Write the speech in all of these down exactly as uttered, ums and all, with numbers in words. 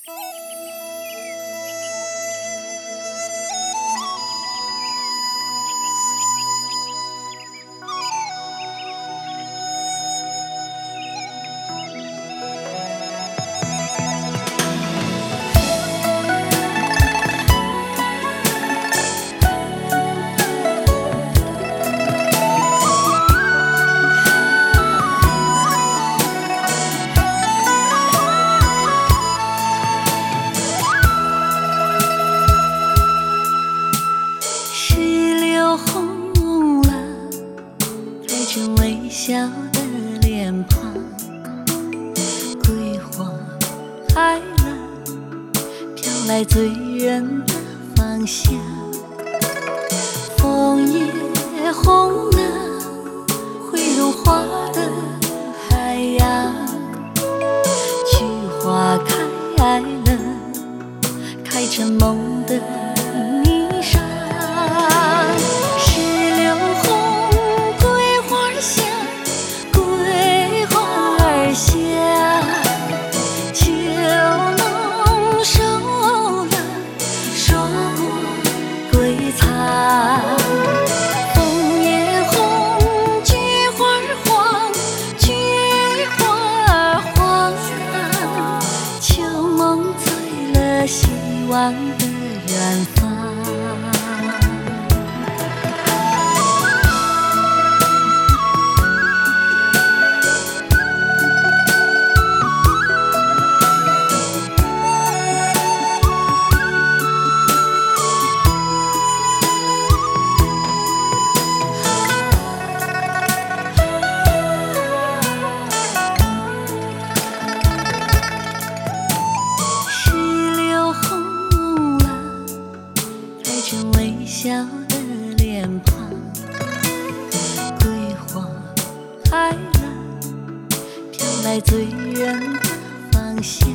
微笑的脸庞，桂花开了，飘来醉人的芳香。枫叶红了，会融化的海洋。菊花开了，开成梦的霓裳。枫叶红，菊花黄，菊花黄啊，秋梦醉了希望的远方。微笑的脸庞，桂花开了，飘来醉人的芳香。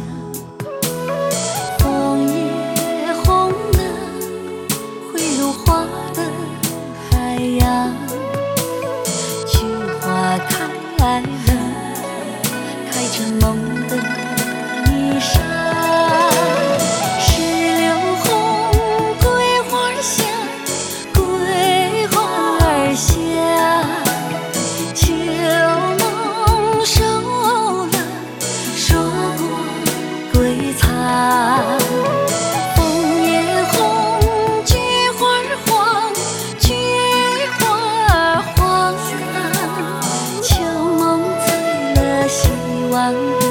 枫叶红了，会融化的海洋。菊花开了，开成梦的霓裳。枫叶红，菊花黄，菊花黄啊，秋梦醉了希望。